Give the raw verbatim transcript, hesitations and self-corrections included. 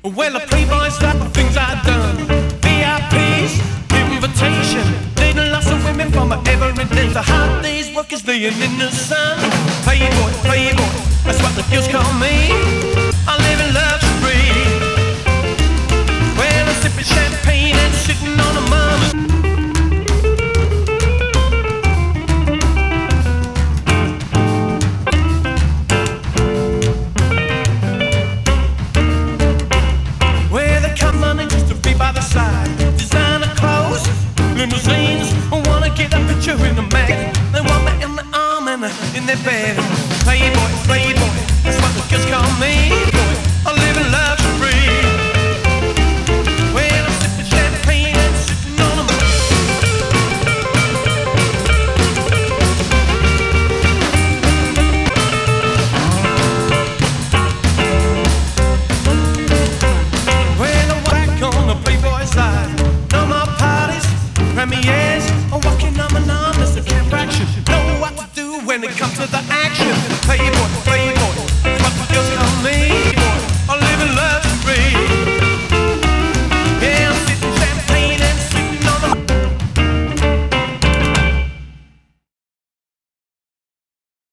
Well, the playboys like the things I've done. V I Ps, invitation. Dating lots of women from every day. The hot days, work is laying in the sun. Playboy, playboy, that's what the girls call me. I live in luxury. Well, I'm sipping champagne and sitting on a mama. Designer clothes, limousines. I wanna get a picture in the mag. They want me in the arm and in their bed. Playboy, playboy, that's what the kids call me. Boy, I live in luxury. Well, I'm sipping champagne and sitting on a well, I'm whack on the playboy side. No more parties, premieres, or walking on and on. There's a camp action. Know what to do when it comes to the action. Playboy, playboy, what the girls call